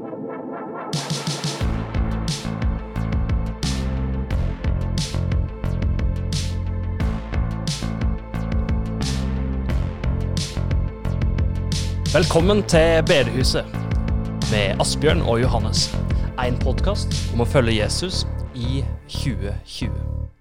Velkommen til Bedehuset med Asbjørn og Johannes. En podcast om å følge Jesus i 2020.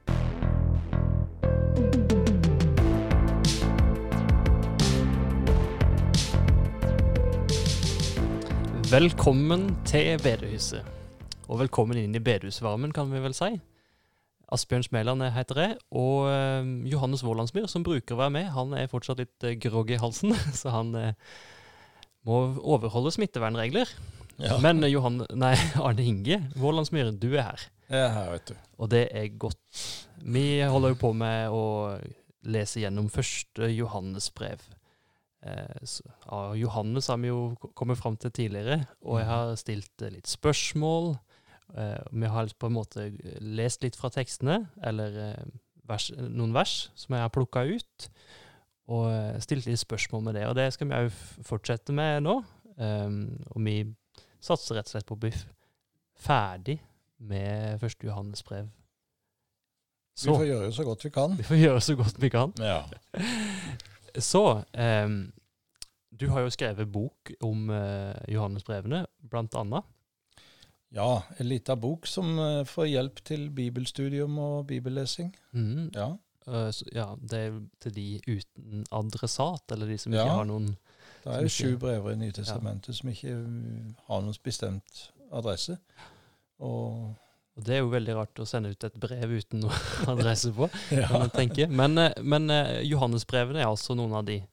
Velkommen til Bedehuset. Og velkommen inn i bedehusvarmen, kan vi vel si. Asbjørn Smeland heter jeg, og Johannes Vålandsmyr, som bruker å være med, han er fortsatt litt grogg i halsen, så han må overholde smittevernregler. Ja. Men Arne Inge Vålandsmyr, du er her. Jeg er her, vet du. Og det er godt. Vi holder jo på med å lese gjennom første Johannesbrev. Johannes har vi jo kommet frem til tidligere, og jeg har stilt litt spørsmål. Vi har på en måte lest litt fra tekstene, eller noen vers som jeg har plukket ut, og stilt litt spørsmål med det. Og det skal vi jo fortsette med nå. Og vi satser rett og slett på å bli ferdig med første Johannesbrev. Vi får gjøre så godt vi kan. Vi får gjøre så godt vi kan. Ja. Så, du har jo skrevet bok om Johannesbrevene, blant annet. Ja, en liten bok som får hjelp til bibelstudium og bibellesing. Ja. Ja, det er til de uten adressat, eller de som ikke har noen... Det er jo 7 brever i Nytestamentet som ikke har noen bestemt adresse. Og det er jo veldig rart å sende ut et brev uten noen adresse på, kan man tenke. Men Johannesbrevene er altså noen av de.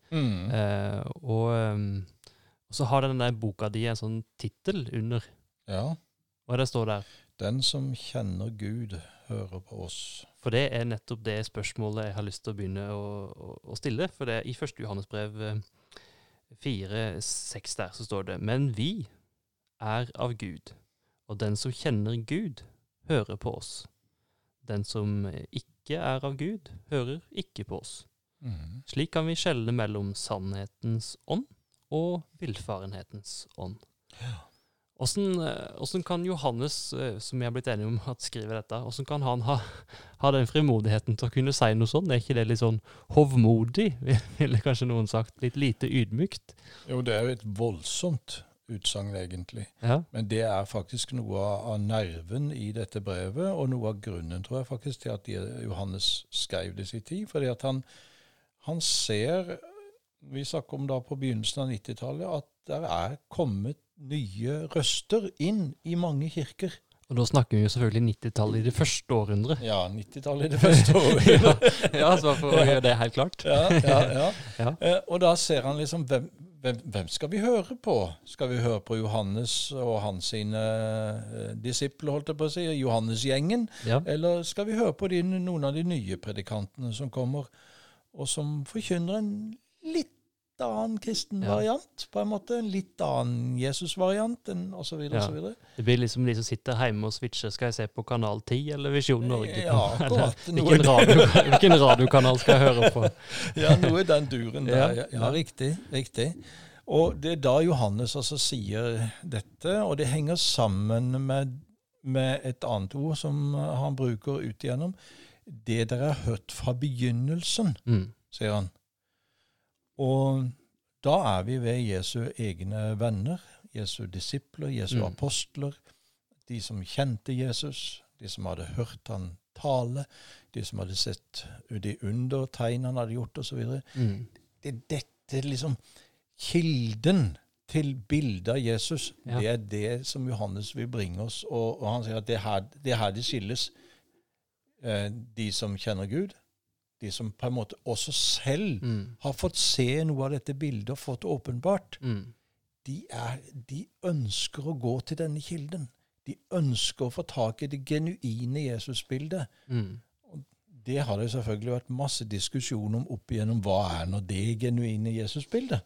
Og så har denne boka di en sånn titel under. Ja. Hva det står der? Den som kjenner Gud, hører på oss. For det er nettopp det spørsmålet jeg har lyst til å begynne å stille. For det i 1. Johannesbrev 4:6 der så står det: Men vi er av Gud, og den som kjenner Gud, hører på oss. Den som ikke er av Gud, hører ikke på oss. Slik kan vi skjelne mellom sannhetens ånd og villfarenhetens ånd. Ja. Hvordan kan Johannes, som jeg har blitt enig om at skriver dette, hvordan kan han ha den frimodigheten til å kunne si noe sånt? Er ikke det litt sånn hovmodig, ville kanskje noen sagt, litt lite ydmykt? Jo, det er jo et voldsomt utsagn egentlig. Ja. Men det er faktisk noe av nerven i dette brevet, og noe av grunnen, tror jeg faktisk, til at Johannes skrev det i sin tid, fordi at han ser, vi snakker om da på begynnelsen av 90-tallet, at der er kommet nye røster inn i mange kirker. Og da snakker vi jo selvfølgelig 90-tallet i det første århundret. Ja, 90-tallet i det første århundret. ja, så for å gjøre det helt klart. Ja. Og da ser han liksom, hvem skal vi høre på? Skal vi høre på Johannes og hans sine disipler, holdt jeg på å si, Johannes-gjengen? Ja. Eller skal vi høre på noen av de nye predikantene som kommer, og som forkynner en litt annen kristen variant, på en måte, en litt annen Jesus-variant, og så videre, og så videre. Det blir liksom de som sitter hjemme og switcher, skal jeg se på kanal 10 eller Vision Norge? Ja, akkurat. Hvilken radiokanal skal jeg høre på? Ja, noe den duren der. Ja, riktig. Og det er da Johannes altså sier dette, og det henger sammen med et annet ord som han bruker ut igjennom. Det dere har hørt fra begynnelsen, sier han. Og da er vi ved Jesu egne venner, Jesu disipler, Jesu apostler, de som kjente Jesus, de som hadde hørt han tale, de som hadde sett de undertegn han hadde gjort, og så videre. Det er dette liksom kilden til bildet av Jesus. Ja. Det er det som Johannes vil bringe oss, og han sier at det er her det skilles. De som kjenner Gud, de som på en måte også selv har fått se noe av dette bildet og fått åpenbart, de ønsker å gå til denne kilden. De ønsker å få tak i det genuine Jesus-bildet. Og det har det selvfølgelig vært masse diskusjon om opp igjennom hva er nå det genuine Jesus-bildet.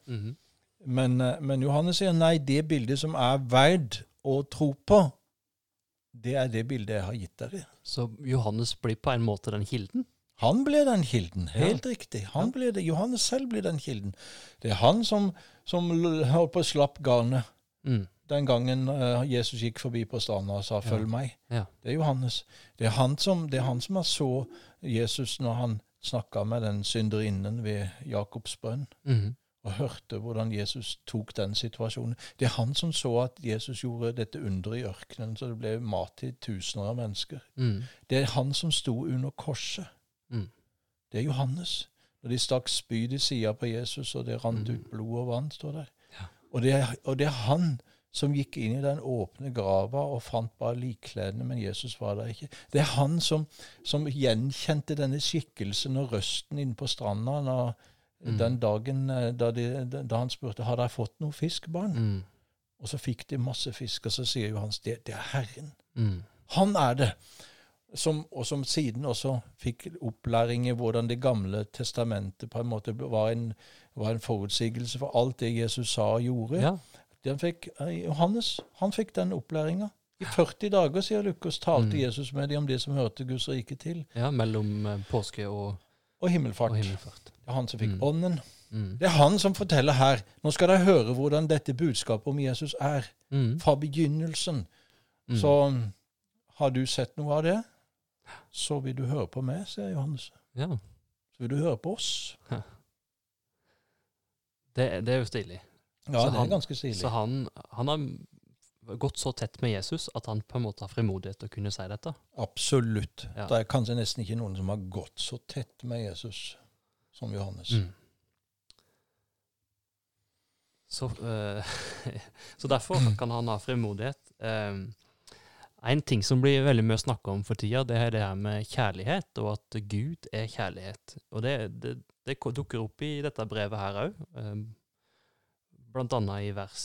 Men Johannes sier nei, det bildet som er verd å tro på, det er det bildet jeg har gitt dere. Så Johannes blir på en måte den kilden? Han ble den kilden, helt riktig. Johannes selv ble den kilden. Det er han som holdt på å slapp garnet den gangen Jesus gikk forbi på stranda og sa, følg meg. Ja. Det er Johannes. Det er han som har så Jesus når han snakket med den synderinnen ved Jakobs brønn, og hørte hvordan Jesus tok den situasjonen. Det er han som så at Jesus gjorde dette under i ørkenen, så det ble mat til tusener av mennesker. Det er han som sto under korset. Det er Johannes. Når de stakk spyd i siden på Jesus, og det rant ut blod og vann, står der. Ja. Og det er han som gikk inn i den åpne grava og fant bare likkledene, men Jesus var der ikke. Det er han som gjenkjente denne skikkelsen og røsten inne på stranda den dagen da han spurte, har dere fått noe fisk, barn? Og så fikk de masse fisk, og så sier Johannes, det er Herren. Han er det. Og som siden også fikk opplæring i hvordan det gamle testamentet på en måte var en forutsigelse for alt det Jesus sa og gjorde. Ja. Johannes, han fikk den opplæringen. I 40 dager, sier Lukas, talte Jesus med dem om det som hørte Guds rike til. Ja, mellom påske og himmelfart. Det er han som fikk ånden. Det er han som forteller her. Nå skal dere høre hvordan dette budskapet om Jesus er. Fra begynnelsen. Så har du sett noe av det? Så vil du høre på meg, sier Johannes. Ja. Så vil du høre på oss. Ja. Det er jo stilig. Ja, det er ganske stilig. Så han har gått så tett med Jesus at han på en måte har frimodighet til å kunne si dette? Absolutt. Ja. Det er kanskje nesten ikke noen som har gått så tett med Jesus som Johannes. Så derfor kan han ha frimodighet. En ting som blir veldig mye snakket om for tida, det er det her med kjærlighet, og at Gud er kjærlighet. Og det dukker opp i dette brevet her også. Blant annet i vers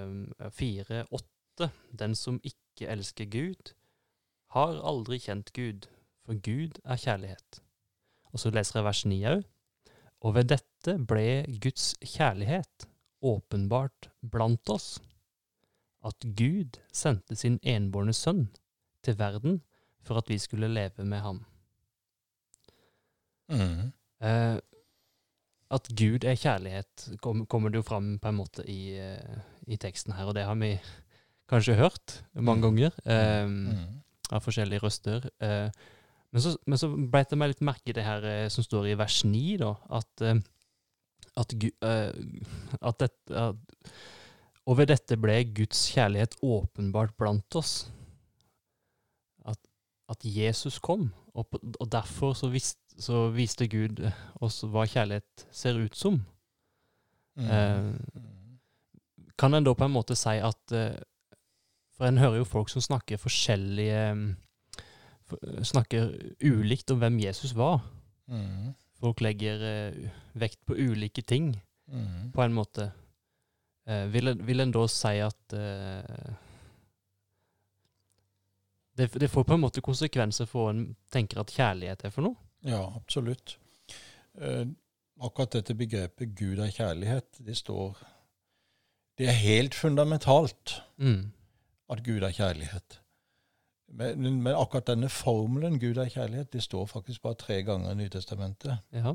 4-8. Den som ikke elsker Gud, har aldri kjent Gud, for Gud er kjærlighet. Og så leser jeg vers 9 også. Og ved dette ble Guds kjærlighet åpenbart blant oss, at Gud sendte sin enbårne sønn til verden for at vi skulle leve med ham. At Gud er kjærlighet kommer det jo fram på en måte i teksten her, og det har vi kanskje hørt mange ganger av forskjellige røster. Men så ble det meg litt merke i det her som står i vers 9, da, og ved dette ble Guds kjærlighet åpenbart blant oss. At Jesus kom, og derfor så viste Gud oss hva kjærlighet ser ut som. Kan en da på en måte si at for en hører jo folk som snakker snakker ulikt om hvem Jesus var. Folk legger vekt på ulike ting på en måte. Vil en da si at det får på en måte konsekvenser for en tenker at kjærlighet er for noe? Ja, absolutt. Akkurat dette begrepet Gud er kjærlighet, det er helt fundamentalt at Gud er kjærlighet. Men akkurat denne formelen Gud er kjærlighet, det står faktisk bare 3 ganger i Nytestamentet. Ja.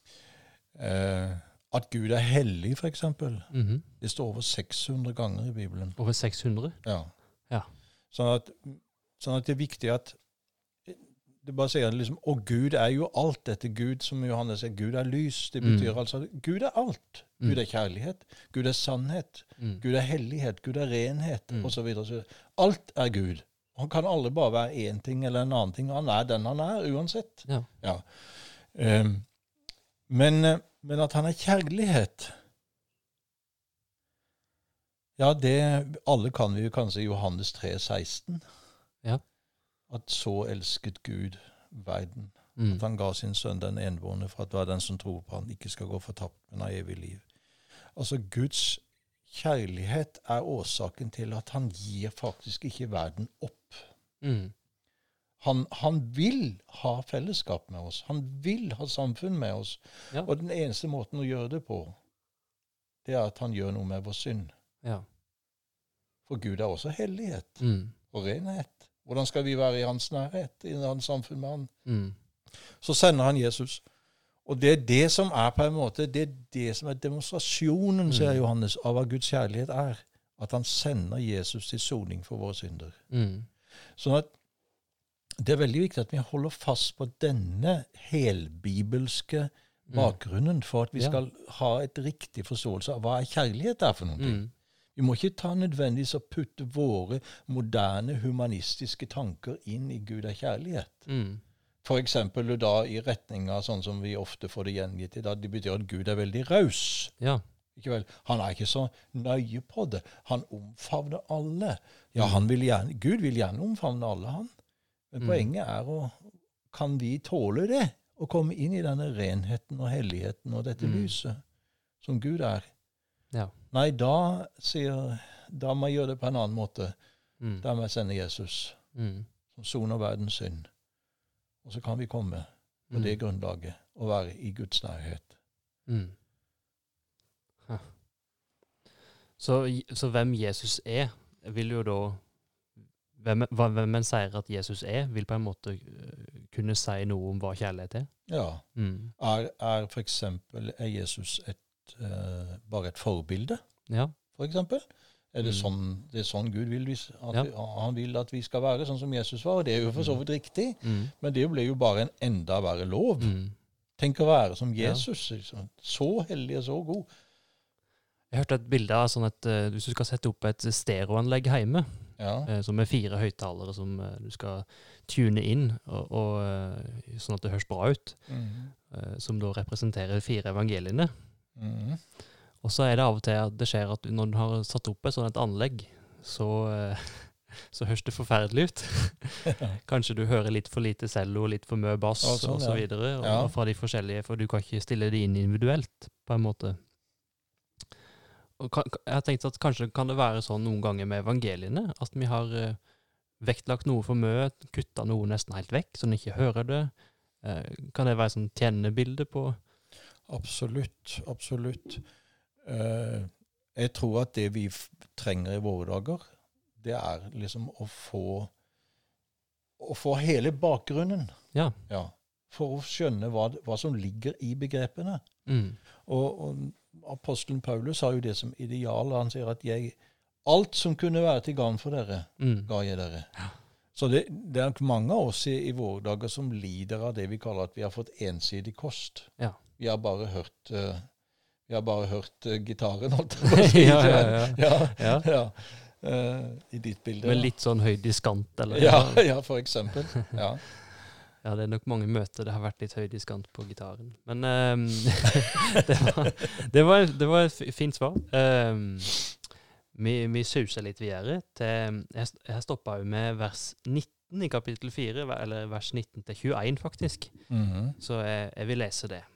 At Gud er hellig, for eksempel. Det står over 600 ganger i Bibelen. Over 600? Ja. Sånn at det er viktig at det bare sier liksom, og Gud er jo alt dette. Gud, som Johannes sier, Gud er lys. Det betyr altså, Gud er alt. Gud er kjærlighet. Gud er sannhet. Gud er hellighet. Gud er renhet, og så videre. Alt er Gud. Han kan alle bare være en ting eller en annen ting. Han er den han er, uansett. Ja. Men at han er kjærlighet, ja, alle kan vi jo kanskje Johannes 3,16. Ja. At så elsket Gud verden. At han ga sin sønn den enbårne for at hver den som tror på han ikke skal gå fortapt, men ha evig liv. Altså Guds kjærlighet er årsaken til at han gir faktisk ikke verden opp. Han vil ha fellesskap med oss. Han vil ha samfunn med oss. Ja. Og den eneste måten å gjøre det på, det er at han gjør noe med vår synd. Ja. For Gud er også hellighet og renhet. Hvordan skal vi være i hans nærhet, i hans samfunn med han? Så sender han Jesus. Og det er det som er på en måte, det er det som er demonstrasjonen, sier Johannes, av hva Guds kjærlighet er. at han sender Jesus til soning for våre synder. Mm. Sånn at det er veldig viktig at vi holder fast på denne helbibelske bakgrunnen for at vi skal ha et riktig forståelse av hva kjærlighet er for noe. Vi må ikke ta nødvendigvis og putte våre moderne humanistiske tanker inn i Gud er kjærlighet. For eksempel da i retninger sånn som vi ofte får det gjengitt i dag, det betyr at Gud er veldig raus. Ja. Ikke vel? Han er ikke så nøye på det. Han omfavner alle. Ja, Gud vil gjerne omfavne alle, han. Men poenget er kan vi tåle det? Å komme inn i denne renheten og helligheten og dette lyset som Gud er? Ja. Nei, da må jeg gjøre det på en annen måte. Da må jeg sende Jesus som soner verdens synd. Og så kan vi komme på det grunnlaget og være i Guds nærhet. Så hvem Jesus er, vil jo da hvem en sier at Jesus er, vil på en måte kunne si noe om hva kjærlighet er. Ja. Er for eksempel Jesus bare et forbilde? Ja. For eksempel? Er det sånn Gud vil han vil at vi skal være, sånn som Jesus var? Og det er jo for så vidt riktig, men det ble jo bare en enda verre lov. Tenk å være som Jesus, liksom. Så hellig og så god. Jeg hørte et bilde av sånn at hvis du skal sette opp et stereoanlegg hjemme, som er 4 høyttalere som du skal tune inn, sånn at det høres bra ut, som da representerer 4 evangeliene. Og så er det av og til at det skjer at når du har satt opp et sånt et anlegg, så høres det forferdelig ut. Kanskje du hører litt for lite cello, litt for mye bass og så videre, og fra de forskjellige, for du kan ikke stille det inn individuelt på en måte. Og jeg har tenkt at kanskje kan det være sånn noen ganger med evangeliene, at vi har vektlagt noe for mye, kuttet noe nesten helt vekk, så en ikke hører det. Kan det være sånn tjennebilde på? Absolutt, absolutt. Jeg tror at det vi trenger i våre dager, det er liksom å få hele bakgrunnen. Ja. For å skjønne hva som ligger i begrepene. Og apostelen Paulus har jo det som ideal. Han sier at alt som kunne være til gagn for dere, ga jeg dere. Ja. Så det er nok mange av oss i våre dager som lider av det vi kaller at vi har fått ensidig kost. Ja. Vi har bare hørt gitaren, holdt jeg på å si. Ja. I ditt bilde. Med litt sånn høy diskant, eller? Ja, for eksempel. Ja. Ja, det er nok mange møter det har vært litt høy diskant på gitaren. Men det var et fint svar. Vi suser litt videre til, jeg stoppet jo med vers 19 i kapittel 4, eller vers 19 til 21 faktisk. Så jeg vil lese det.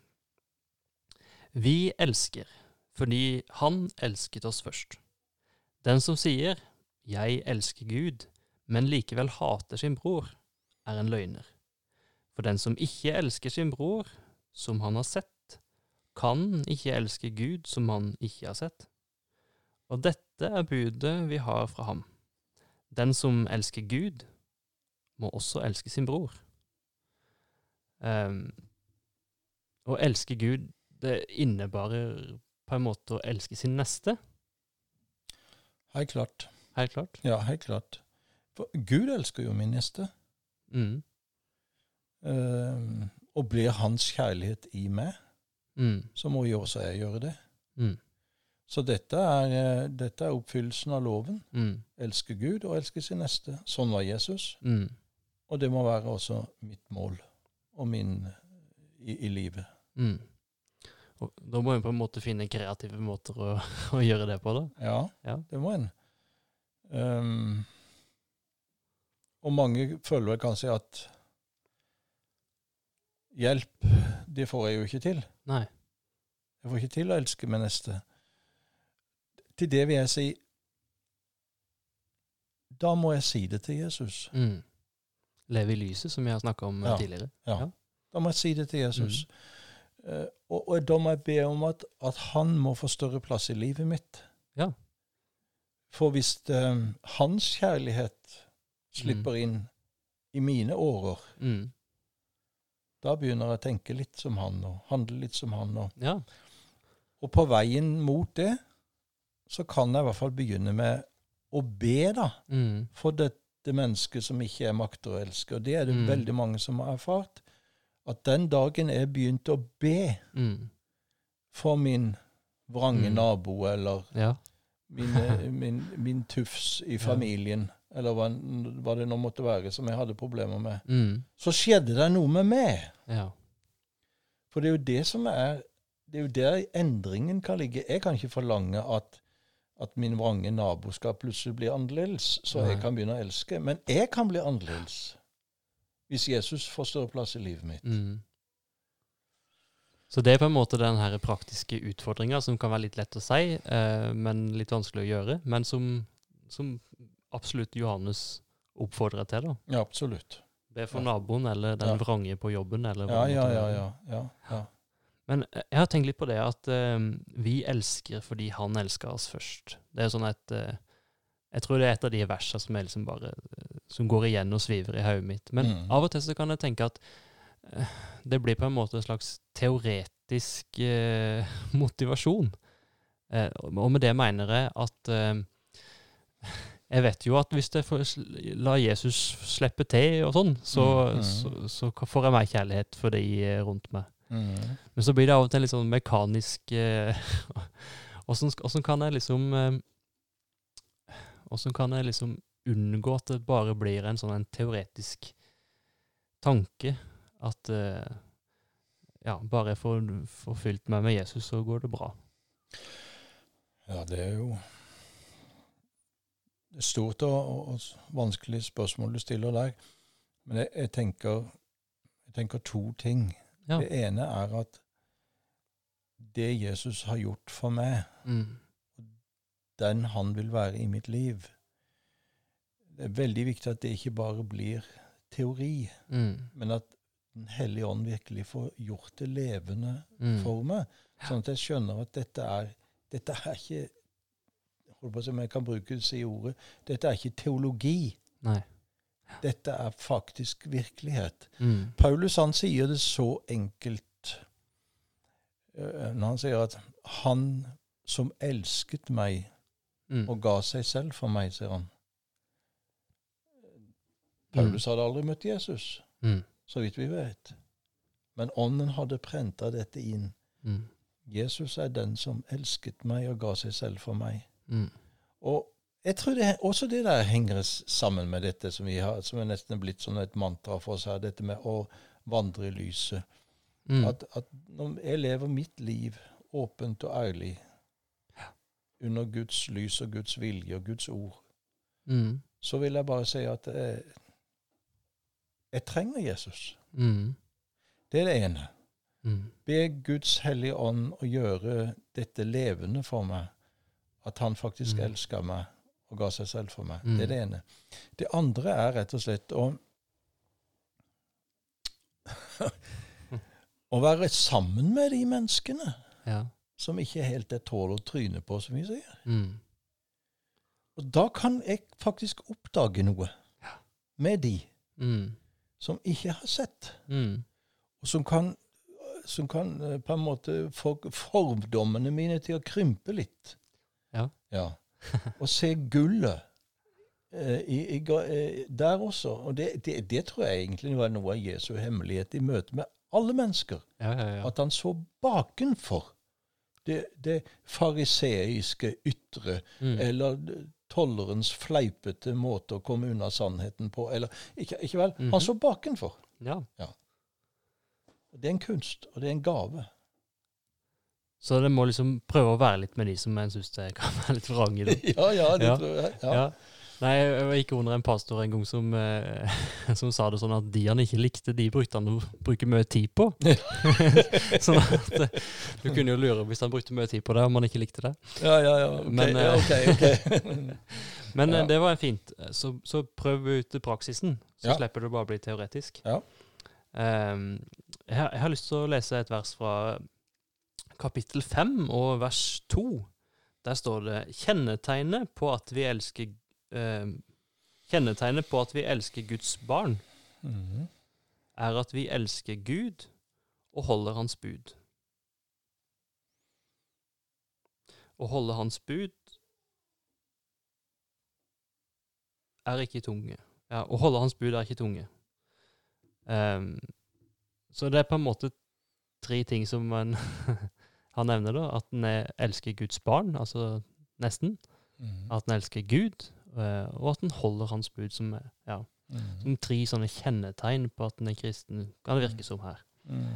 Vi elsker, fordi han elsket oss først. Den som sier, jeg elsker Gud, men likevel hater sin bror, er en løgner. For den som ikke elsker sin bror, som han har sett, kan ikke elske Gud, som han ikke har sett. Og dette er budet vi har fra ham. Den som elsker Gud, må også elske sin bror. Å elske Gud, det innebærer på en måte å elske sin neste. Helt klart. Helt klart? Ja, helt klart. For Gud elsker jo min neste. Og blir hans kjærlighet i meg, så må jo også jeg gjøre det. Så dette er oppfyllelsen av loven. Elske Gud og elske sin neste. Sånn var Jesus. Og det må være også mitt mål og min i livet. Og da må en på en måte finne kreative måter å gjøre det på, da. Ja, det må en. Og mange føler vel kanskje at hjelp, det får jeg jo ikke til. Nei. Jeg får ikke til å elske min neste. Til det vil jeg si, da må jeg si det til Jesus. Leve i lyset, som jeg har snakket om tidligere. Ja, da må jeg si det til Jesus. Og da må jeg be om at han må få større plass i livet mitt. Ja. For hvis hans kjærlighet slipper inn i mine årer, da begynner jeg å tenke litt som han, og handle litt som han. Og på veien mot det, så kan jeg i hvert fall begynne med å be da, for dette mennesket som ikke jeg makter å elske. Og det er det veldig mange som har erfart. At den dagen jeg begynte å be for min vrange nabo, eller min tufs i familien, eller hva det nå måtte være som jeg hadde problemer med, så skjedde det noe med meg. Ja. For det er jo det som det er jo der endringen kan ligge. Jeg kan ikke forlange at min vrange nabo skal plutselig bli annerledes, så jeg kan begynne å elske. Men jeg kan bli annerledes hvis Jesus får større plass i livet mitt. Så det er på en måte den her praktiske utfordringen som kan være litt lett å si, men litt vanskelig å gjøre, men som absolutt Johannes oppfordrer til da. Ja, absolutt. Det er for naboen, eller den vrange på jobben, eller hva det måtte være. Ja. Men jeg har tenkt litt på det at vi elsker fordi han elsker oss først. Det er sånn at jeg tror det er et av de versene som liksom bare som går igjen og sviver i hodet mitt. Men av og til så kan jeg tenke at det blir på en måte en slags teoretisk motivasjon. Og med det mener jeg at jeg vet jo at hvis jeg lar Jesus slippe til og sånn, så får jeg mer kjærlighet for de rundt meg. Men så blir det av og til litt sånn mekanisk hvordan kan jeg liksom unngå at det bare blir en sånn en teoretisk tanke at bare jeg får fylt meg med Jesus, så går det bra. Ja, det er jo et stort og vanskelig spørsmål du stiller der. Men jeg tenker to ting. Ja. Det ene er at det Jesus har gjort for meg, den han vil være i mitt liv, det er veldig viktig at det ikke bare blir teori, men at Den Hellige Ånd virkelig får gjort det levende for meg, sånn at jeg skjønner at dette er ikke, holdt på å si om jeg kan bruke det ordet, dette er ikke teologi. Nei. Dette er faktisk virkelighet. Paulus han sier det så enkelt når han sier at han som elsket meg og ga seg selv for meg, sier han. Paulus hadde aldri møtt Jesus, så vidt vi vet. Men ånden hadde prentet dette inn. Jesus er den som elsket meg og ga seg selv for meg. Og jeg tror også det der henger sammen med dette som som er nesten blitt sånn et mantra for oss her, dette med å vandre i lyset. At når jeg lever mitt liv åpent og ærlig under Guds lys og Guds vilje og Guds ord, så vil jeg bare si at jeg trenger Jesus. Det er det ene. Be Guds hellige ånd å gjøre dette levende for meg, at han faktisk elsker meg og ga seg selv for meg. Det er det ene. Det andre er rett og slett å være sammen med de menneskene som ikke helt er tål å tryne på, som vi sier. Og da kan jeg faktisk oppdage noe med de som ikke har sett, og som kan på en måte få fordommene mine til å krympe litt. Ja. Og se gullet der også. Og det tror jeg egentlig var noe av Jesu hemmelighet i møte med alle mennesker. At han så bakenfor det fariseiske ytre, eller tollerens fleipete måte å komme unna sannheten på. Eller, ikke vel? Han så bakenfor. Ja. Det er en kunst, og det er en gave. Så det må liksom prøve å være litt med de som jeg synes det kan være litt vrang i det. Ja, det tror jeg. Ja. Nei, jeg gikk under en pastor en gang som sa det sånn at de han ikke likte, de brukte han å bruke mye tid på. Sånn at du kunne jo lure hvis han brukte mye tid på det, om han ikke likte det. Ja, okay, men, okay. Men det var fint. Så prøv ut praksisen, så slipper du bare å bli teoretisk. Ja. Jeg har lyst til å lese et vers fra kapittel 5 og vers 2. Der står det: kjennetegnet på at vi elsker Guds barn er at vi elsker Gud og holder hans bud. Å holde hans bud er ikke tunge. Ja, å holde hans bud er ikke tunge. Så det er på en måte 3 ting som han nevner da, at han elsker Guds barn, altså nesten, at han elsker Gud, og at han holder hans bud som, som 3 sånne kjennetegn på at han kristen, kan det virke som her.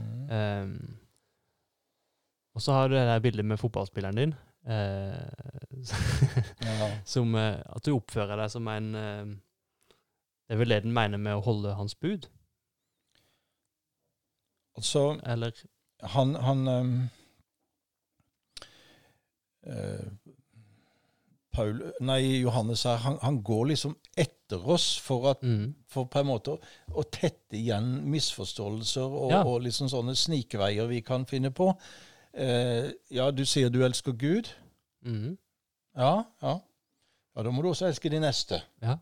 Og så har du det der bildet med fotballspilleren din, som at du oppfører deg som en, det er vel det den mener med å holde hans bud? Altså, eller Johannes her, han går liksom etter oss for på en måte å tette igjen misforståelser og liksom sånne snikveier vi kan finne på. Du sier du elsker Gud. Ja, da må du også elske de neste. Ja,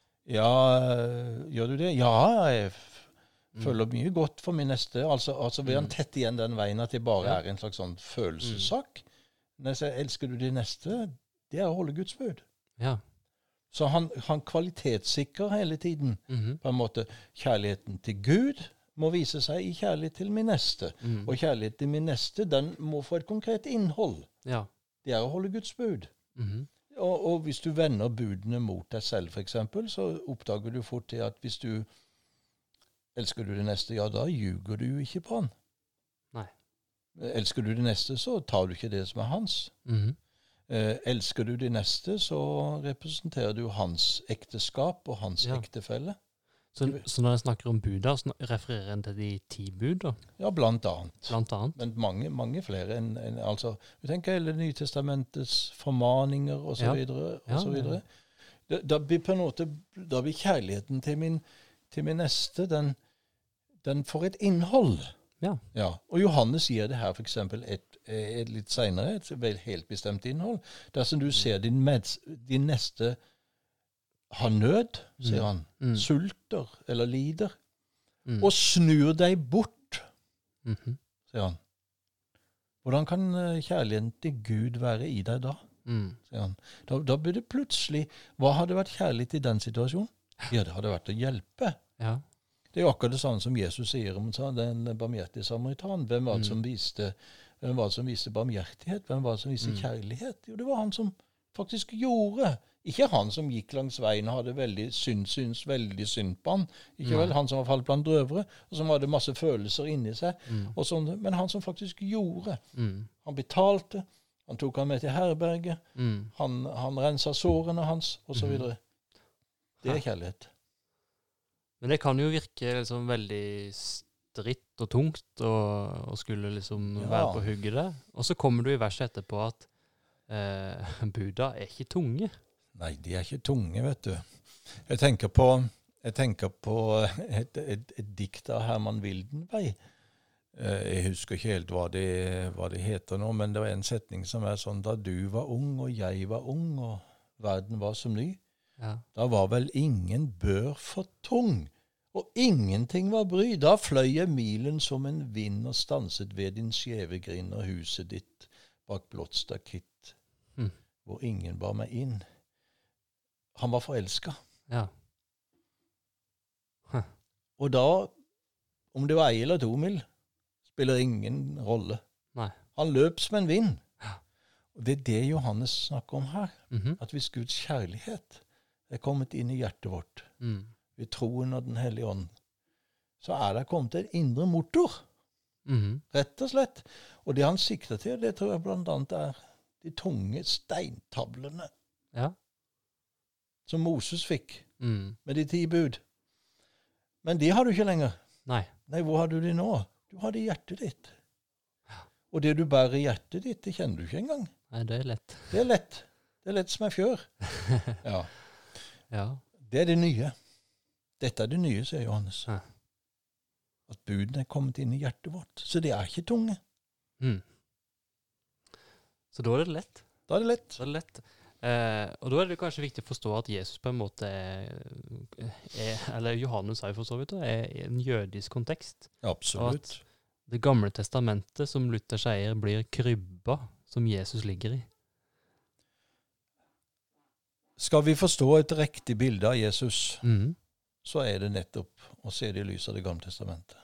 gjør du det? Ja, jeg føler mye godt for min neste. Altså vil han tette igjen den veien at det bare er en slags sånn følelsessak. Når jeg sier, elsker du de neste, det er å holde Guds bud. Ja. Så han kvalitetssikrer hele tiden, på en måte, kjærligheten til Gud må vise seg i kjærlighet til min neste. Og kjærlighet til min neste, den må få et konkret innhold. Ja. Det er å holde Guds bud. Og hvis du vender budene mot deg selv, for eksempel, så oppdager du fort til at hvis du elsker du det neste, ja, da ljuger du ikke på han. Nei. Elsker du det neste, så tar du ikke det som er hans. Elsker du det neste, så representerer du hans ekteskap og hans ektefelle. Så når jeg snakker om bud, så refererer en til de 10 bud, da? Ja, blant annet. Men mange flere enn altså, vi tenker hele Nytestamentets formaninger, og så videre, og så videre. Da blir på en måte, da blir kjærligheten til min neste, den får et innhold. Ja. Og Johannes gir det her for eksempel et litt senere, et helt bestemt innhold. Dersom du ser din neste har nød, sier han, sulter eller lider, og snur deg bort, sier han. Hvordan kan kjærligheten til Gud være i deg da? Sier han. Da blir det plutselig, hva hadde vært kjærlighet i den situasjonen? Ja, det hadde vært å hjelpe. Ja. Det er jo akkurat det samme som Jesus sier om den barmhjertige samaritan. Hvem var det som viste barmhjertighet? Hvem var det som viste kjærlighet? Jo, det var han som faktisk gjorde. Ikke han som gikk langs veien og hadde syns veldig synd på han. Ikke vel han som var falt blant drøvere, og som hadde masse følelser inni seg. Og sånn, men han som faktisk gjorde. Han betalte, han tok han med til herberget, han renset sårene hans, og så videre. Det er kjærlighet. Men det kan jo virke liksom veldig stritt og tungt og skulle liksom være på hugget der. Og så kommer du i verset etterpå at buda er ikke tunge. Nei, de er ikke tunge, vet du. Jeg tenker på et dikt av Herman Wildenvey. Jeg husker ikke helt hva det heter nå, men det var en setning som er sånn: da du var ung og jeg var ung og verden var som ny, da var vel ingen bør for tung, og ingenting var bry. Da fløy jeg milen som en vind og stanset ved din skjeve grind og huset ditt bak blått stakitt, hvor ingen bar meg inn. Han var forelsket. Ja. Og da, om det var 1 eller 2 mil, spiller ingen rolle. Nei. Han løp som en vind. Ja. Og det er det Johannes snakker om her. At hvis Guds kjærlighet er kommet inn i hjertet vårt, ved troen av den hellige ånd, så er det kommet en indre motor. Rett og slett. Og det han sikter til, det tror jeg blant annet er de tunge steintavlene. Ja. Som Moses fikk, med de 10 bud. Men de har du ikke lenger. Nei, hvor har du de nå? Du har det i hjertet ditt. Og det du bærer i hjertet ditt, det kjenner du ikke engang. Nei, det er lett. Det er lett som en fjør. Ja. Det er det nye. Dette er det nye, sier Johannes. At budene er kommet inn i hjertet vårt. Så det er ikke tunge. Så da er det lett. Da er det lett. Og da er det kanskje viktig å forstå at Jesus på en måte eller Johannes har jo for så vidt, er i en jødisk kontekst. Absolutt. Og at det gamle testamentet, som Luther sier, blir krybba som Jesus ligger i. Skal vi forstå et riktig bilde av Jesus, Mhm. så er det nettopp å se det i lys av Det gamle testamentet.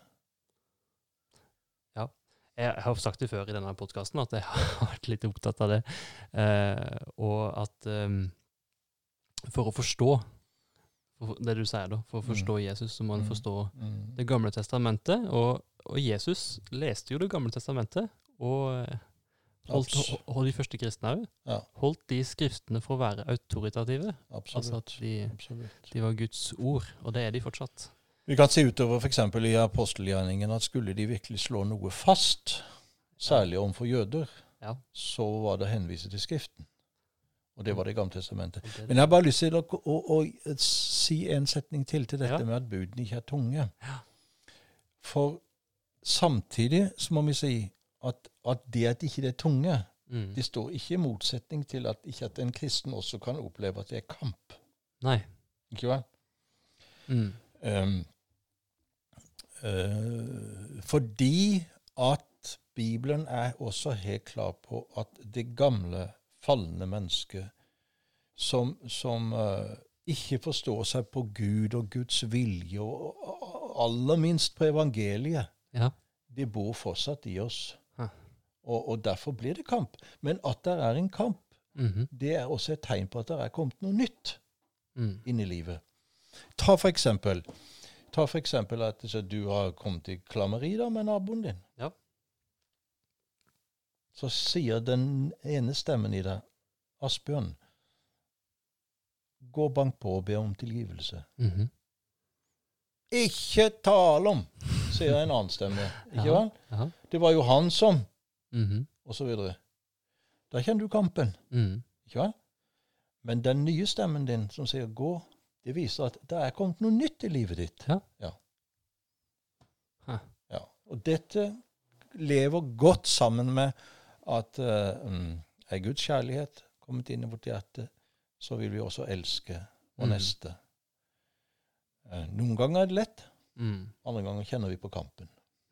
Jeg har sagt det før i denne podcasten at jeg har vært litt opptatt av det, og at for å forstå det du sier da, for å forstå Jesus, så må man forstå Det gamle testamentet, og Jesus leste jo Det gamle testamentet, og holdt de første kristne også, holdt de skriftene for å være autoritative, altså at de var Guds ord, og det er de fortsatt. Vi kan se utover for eksempel i apostelgjerningen at skulle de virkelig slå noe fast, særlig overfor jøder, så var det henvist til skriften. Og det var Det gamle testamentet. Men jeg har bare lyst til å si en setning til dette med at budene ikke er tunge. For samtidig så må vi si at det at ikke det er tunge, det står ikke i motsetning til at ikke at en kristen også kan oppleve at det er kamp. Nei. Ikke vel? Fordi at Bibelen er også helt klar på at det gamle, falne mennesket som ikke forstår seg på Gud og Guds vilje, og aller minst på evangeliet, det bor fortsatt i oss. Og derfor blir det kamp. Men at det er en kamp, det er også et tegn på at det er kommet noe nytt inn i livet. Ta for eksempel at du har kommet i klammeri da med naboen din. Ja. Så sier den ene stemmen i deg, Asbjørn, gå og bank på og be om tilgivelse. Ikke tale om, sier en annen stemme. Ikke vel? Det var jo han som, og så videre. Da kjenner du kampen. Ikke vel? Men den nye stemmen din som sier gå, det viser at det er kommet noe nytt i livet ditt. Ja. Og dette lever godt sammen med at er Guds kjærlighet kommet inn i vårt hjerte, så vil vi også elske vår neste. Noen ganger er det lett, andre ganger kjenner vi på kampen.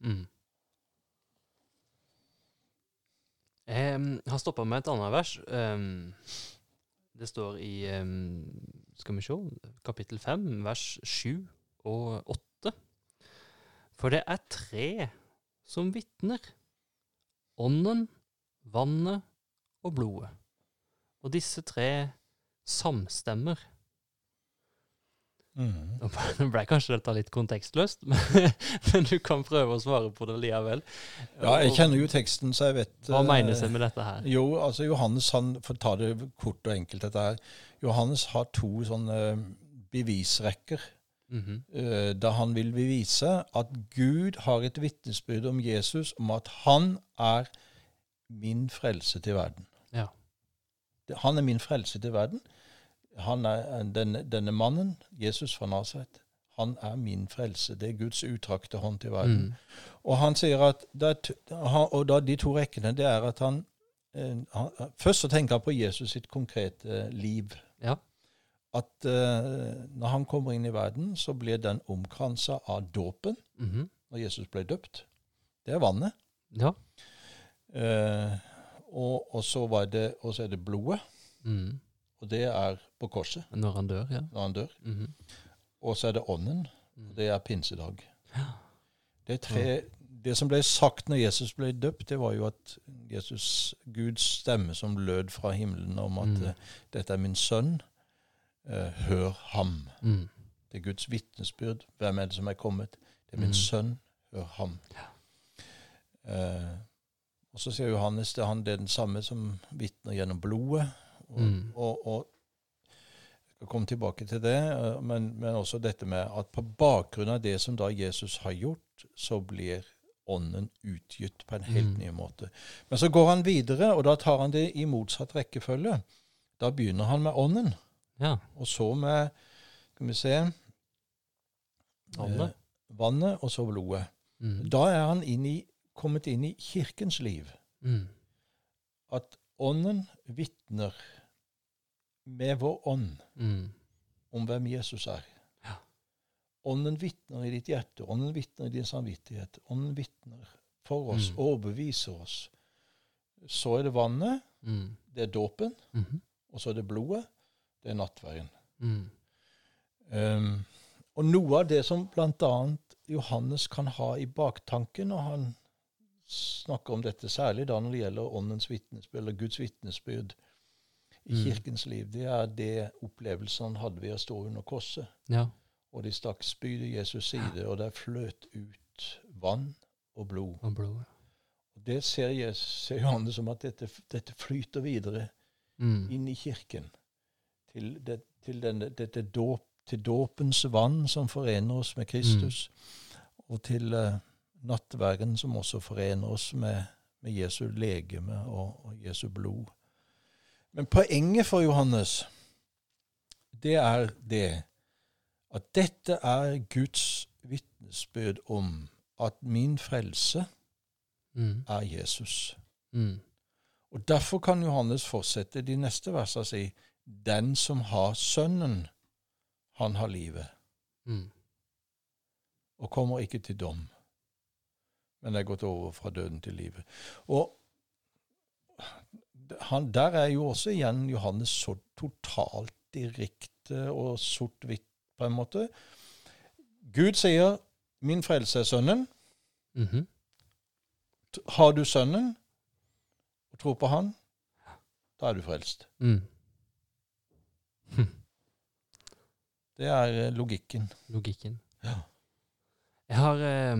Jeg har stoppet med et annet vers. Det står i, skal vi se, kapittel 5, vers 7 og 8. For det er 3 som vittner. Ånden, vannet og blodet. Og disse 3 samstemmer. Nå ble kanskje dette litt kontekstløst, men du kan prøve å svare på det likevel. Ja, jeg kjenner jo teksten, så jeg vet... Hva mener seg med dette her? Jo, altså Johannes, for å ta det kort og enkelt dette her, Johannes har 2 sånne bevisrekker, da han vil bevise at Gud har et vitnesbyrd om Jesus, om at han er min frelse til verden. Ja. Han er min frelse til verden. Han er denne mannen, Jesus fra Nazaret, han er min frelse. Det er Guds utrakte hånd til verden. Og han sier at, og da de 2 rekkene, det er at han først så tenker han på Jesus sitt konkrete liv. Ja. At når han kommer inn i verden, så blir den omkranset av dåpen, når Jesus ble døpt. Det er vannet. Ja. Og så er det blodet. Og det er på korset. Når han dør, ja. Når han dør. Og så er det ånden. Og det er pinsedag. Ja. Det er 3... Det som ble sagt når Jesus ble døpt, det var jo at Guds stemme som lød fra himmelen om at dette er min sønn, hør ham. Det er Guds vitnesbyrd. Hvem er det som er kommet? Det er min sønn, hør ham. Og så sier Johannes, det er den samme som vitner gjennom blodet. Og jeg skal komme tilbake til det, men også dette med at på bakgrunn av det som da Jesus har gjort, så blir ånden utgitt på en helt ny måte. Men så går han videre, og da tar han det i motsatt rekkefølge. Da begynner han med ånden. Ja. Og så med, skal vi se, vannet og så blodet. Da er han kommet inn i kirkens liv. At ånden vittner med vår ånd om hvem Jesus er. Ånden vittner i ditt hjerte, ånden vittner i din samvittighet, ånden vittner for oss, overbeviser oss. Så er det vannet, det er dåpen, og så er det blodet, Det er nattverden. Mm. Og noe av det som blant annet Johannes kan ha i baktanken når han snakker om dette, særlig da når det gjelder åndens vitnesbyrd, eller Guds vitnesbyrd i kirkens liv, det er det opplevelsen han hadde ved å stå under korset. Ja. Og de stakk spyd i Jesus side, og der fløt ut vann og blod. Og blod. Og det ser Johannes som at dette flyter videre inn i kirken, til dåpens vann som forener oss med Kristus, og til nattverden som også forener oss med Jesu legeme og Jesu blod. Men poenget for Johannes, det er det at dette er Guds vitnesbyrd om at min frelse er Jesus. Og derfor kan Johannes fortsette de neste versene si, den som har sønnen, han har livet. Og kommer ikke til dom, men er gått over fra døden til livet. Og der er jo også igjen Johannes så totalt direkte og sort-hvitt på en måte. Gud sier, min frelse er sønnen. Har du sønnen og tror på han, da er du frelst. Det er logikken. Logikken. Ja. Jeg har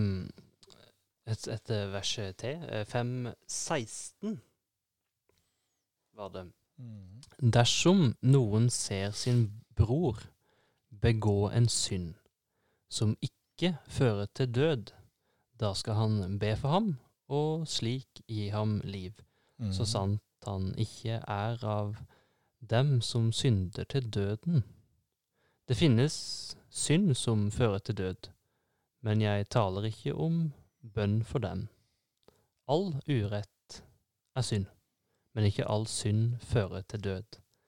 et vers til, 5:16 var det. Dersom noen ser sin bror begå en synd som ikke fører til død, da skal han be for ham, og slik gi ham liv, så sant han ikke er av dem som synder til døden. Det finnes synd som fører til død, men jeg taler ikke om bønn for dem. All urett er synd, men ikke all synd fører til død.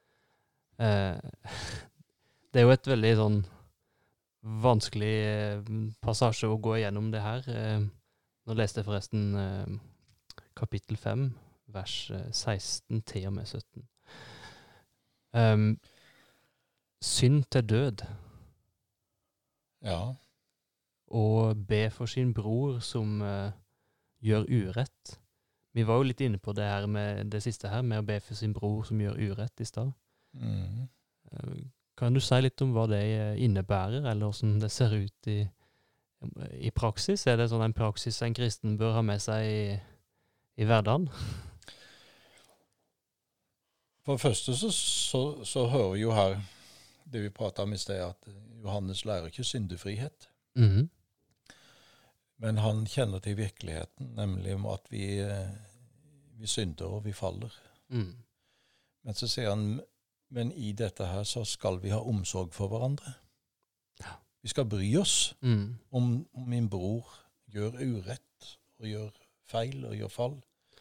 Det er jo et veldig sånn vanskelig passasje å gå igjennom det her. Nå leste jeg forresten kapittel 5, vers 16 til og med 17. Synd til død. Ja. Og be for sin bror som gjør urett. Vi var jo litt inne på det her med det siste her, med å be for sin bror som gjør urett i stad. Kan du si litt om hva det innebærer, eller hvordan det ser ut i praksis? Er det sånn en praksis en kristen bør ha med seg i hverdagen? For det første så hører vi jo her det vi pratet om i sted, at Johannes lærer ikke syndefrihet. Men han kjenner til virkeligheten, nemlig om at vi synder og vi faller. Men så sier han, men i dette her så skal vi ha omsorg for hverandre. Ja. Vi skal bry oss om min bror gjør urett, og gjør feil, og gjør fall.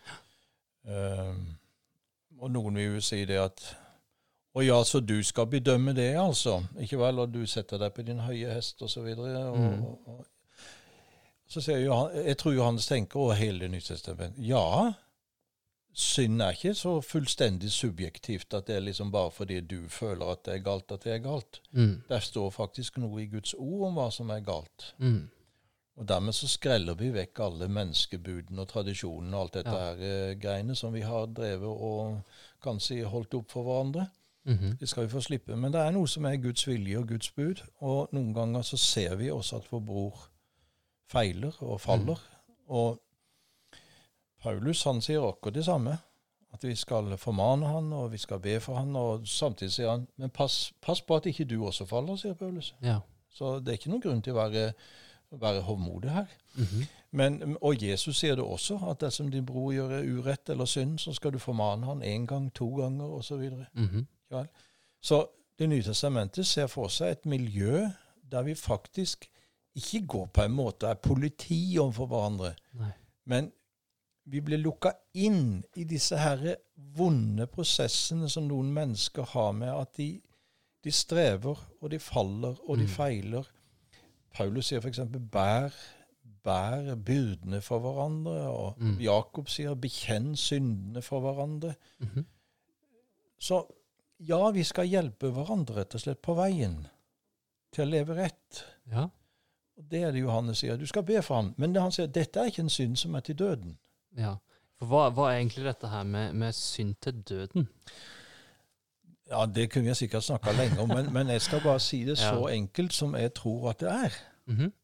Og noen vil jo si det at, og ja, så du skal bedømme det altså, ikke vel, og du setter deg på din høye hest, og så videre, og så sier jeg tror Johannes tenker over hele det nye testamentet. Ja, synd er ikke så fullstendig subjektivt at det er liksom bare fordi du føler at det er galt, at det er galt. Der står faktisk noe i Guds ord om hva som er galt. Og dermed så skreller vi vekk alle menneskebudene og tradisjonene og alt dette her greiene som vi har drevet og kanskje holdt opp for hverandre. Det skal vi få slippe. Men det er noe som er Guds vilje og Guds bud, og noen ganger så ser vi også at vår bror feiler og faller. Og Paulus, han sier akkurat det samme, at vi skal formane han, og vi skal be for han, og samtidig sier han, men pass på at ikke du også faller, sier Paulus. Ja. Så det er ikke noen grunn til å være hovmodig her. Og Jesus sier det også, at dersom din bror gjør urett eller synd, så skal du formane han 1 gang, 2 ganger, og så videre. Ja. Så det nye testamentet ser for seg et miljø der vi faktisk ikke går på en måte er politi overfor hverandre, men vi blir lukket inn i disse her vonde prosessene som noen mennesker har med at de strever, og de faller, og de feiler. Paulus sier for eksempel, bær byrdene for hverandre, og Jakob sier, bekjenn syndene for hverandre. Så ja, vi skal hjelpe hverandre rett og slett på veien til å leve rett. Ja. Og det er det Johannes sier. Du skal be for ham. Men han sier, dette er ikke en synd som er til døden. Ja. For hva er egentlig dette her med synd til døden? Ja, det kunne jeg sikkert snakket lenge om, men jeg skal bare si det så enkelt som jeg tror at det er. Mhm.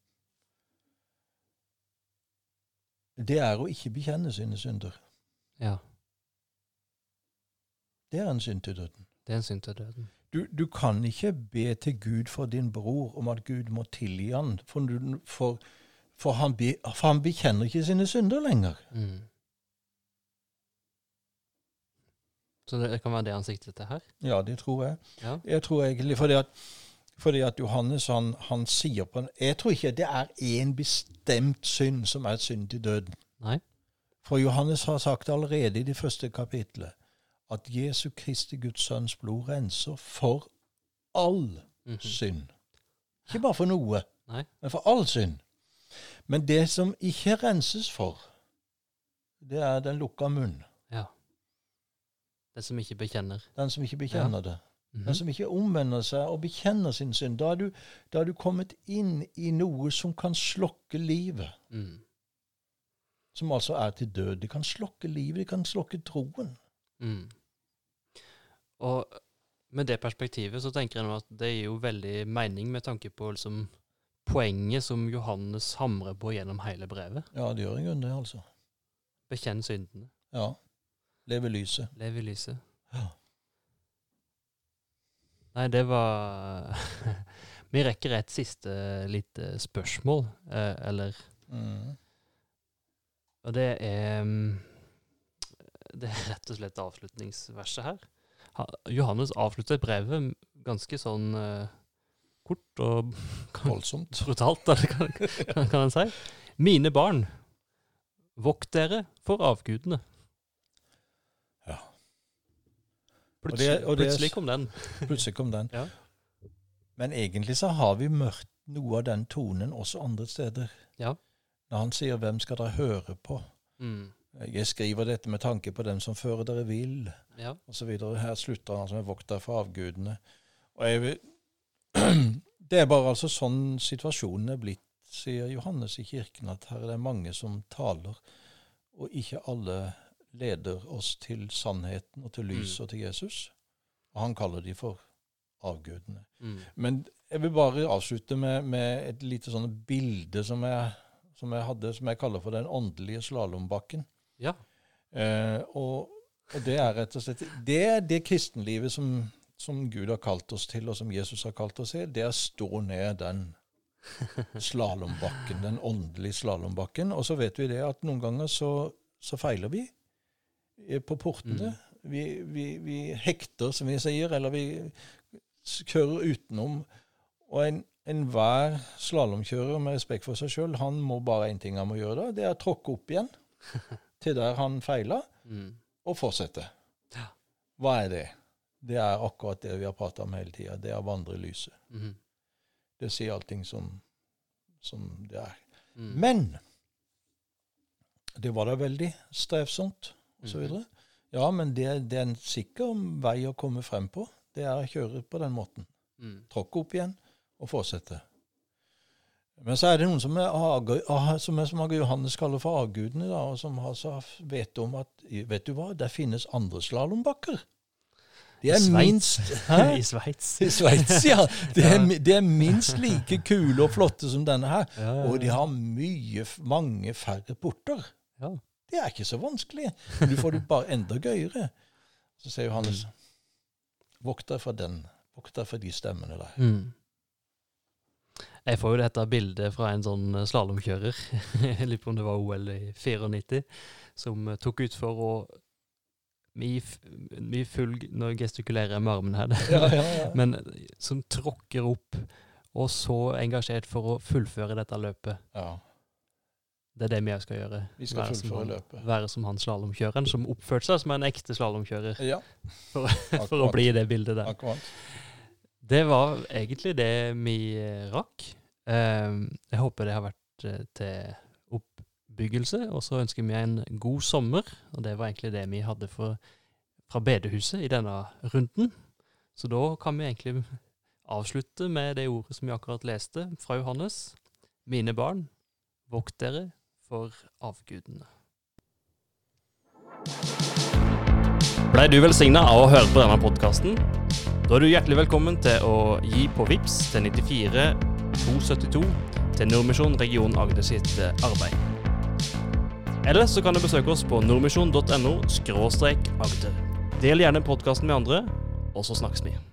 Det er å ikke bekjenne sine synder. Ja. Det er en synd til døden. Det er en synd til døden. Du kan ikke be til Gud for din bror om at Gud må tilgi han, for han bekjenner ikke sine synder lenger. Mm. Så det kan være det han sikter til her? Ja, det tror jeg. Ja. Jeg tror egentlig, fordi at Johannes han sier på en, jeg tror ikke det er en bestemt synd som er synd til døden. Nei. For Johannes har sagt allerede i det første kapitlet, at Jesu Kristi Guds sønns blod renser for all synd. Ikke bare for noe, men for all synd. Men det som ikke renses for, det er den lukka munn. Ja. Den som ikke bekjenner. Den som ikke bekjenner det. Den som ikke omvender seg og bekjenner sin synd. Da er du kommet inn i noe som kan slokke livet. Mm. Som altså er til død. Det kan slokke livet, det kan slokke troen. Mm. Og med det perspektivet så tenker jeg nå at det er jo veldig mening med tanke på liksom poenget som Johannes hamrer på gjennom hele brevet. Ja, det gjør en grunn det, altså. Bekjenn syndene. Ja. Leve lyset. Leve lyset. Ja. Nei, det var... Vi rekker et siste lite spørsmål, eller... Og det er rett og slett avslutningsverset her. Johannes avslutter brevet ganske sånn kort og voldsomt. Brutalt, kan en si. Mine barn, vokt dere for avgudene. Ja. Plutselig kom den. Plutselig kom den. Ja. Men egentlig så har vi møtt noe av den tonen også andre steder. Ja. Når han sier, hvem skal dere høre på? Mm. Jeg skriver dette med tanke på dem som fører dere vil, og så videre. Her slutter han som er vokter for avgudene. Og det er bare altså sånn situasjonen er blitt, sier Johannes i kirken, at her er det mange som taler, og ikke alle leder oss til sannheten og til lyset og til Jesus. Og han kaller de for avgudene. Mm. Men jeg vil bare avslutte med et lite sånn bilde som jeg hadde, som jeg kaller for den åndelige slalombakken. Ja. Og det er rett og slett det kristenlivet som Gud har kalt oss til, og som Jesus har kalt oss til, det er å stå ned den slalombakken, den åndelige slalombakken. Og så vet vi det at noen ganger så feiler vi på portene. Vi hekter, som vi sier, eller vi kjører utenom. Og enhver slalomkjører med respekt for seg selv, han må bare en ting han må gjøre da, det er å tråkke opp igjen til der han feiler, og fortsette. Ja. Hva er det? Det er akkurat det vi har pratet om hele tiden. Det er å vandre i lyset. Det sier allting som det er. Men det var da veldig strevsomt, og så videre. Ja, men det er en sikker vei å komme frem på. Det er å kjøre på den måten. Tråkke opp igjen, og fortsette. Men så er det noen som Johannes kaller for avgudene, da, og som vet om at, vet du hva, det finnes andre slalombakker. Det er minst... I Sveits. I Sveits, ja. Det er minst like kule og flotte som denne her. Ja. Og de har mange færre porter. Ja. Det er ikke så vanskelig. Du får det bare enda gøyere. Så sier Johannes, vokt deg for den. Vokt deg for de stemmene der. Jeg får jo dette bildet fra en sånn slalomkjører, jeg lurer på om det var OL i 94, som tok ut for å, nå gestikulerer jeg med armen her, ja. Men som tråkker opp, og så engasjert for å fullføre dette løpet. Ja. Det er det vi skal gjøre. Vi skal fullføre løpet. Være som han slalomkjøreren, som oppførte seg som en ekte slalomkjører. Ja. For å bli i det bildet der. Akkurat. Det var egentlig det vi rakk. Jeg håper det har vært til oppbyggelse, og så ønsker vi en god sommer, og det var egentlig det vi hadde fra bedehuset i denne runden. Så da kan vi egentlig avslutte med det ordet som vi akkurat leste fra Johannes. Mine barn, vokt dere for avgudene. Ble du velsignet av å høre på denne podcasten? Da er du hjertelig velkommen til å gi på Vips til 94 272 til Nordmisjon Region Agder sitt arbeid. Eller så kan du besøke oss på nordmisjon.no/agder. Del gjerne podcasten med andre, og så snakkes vi.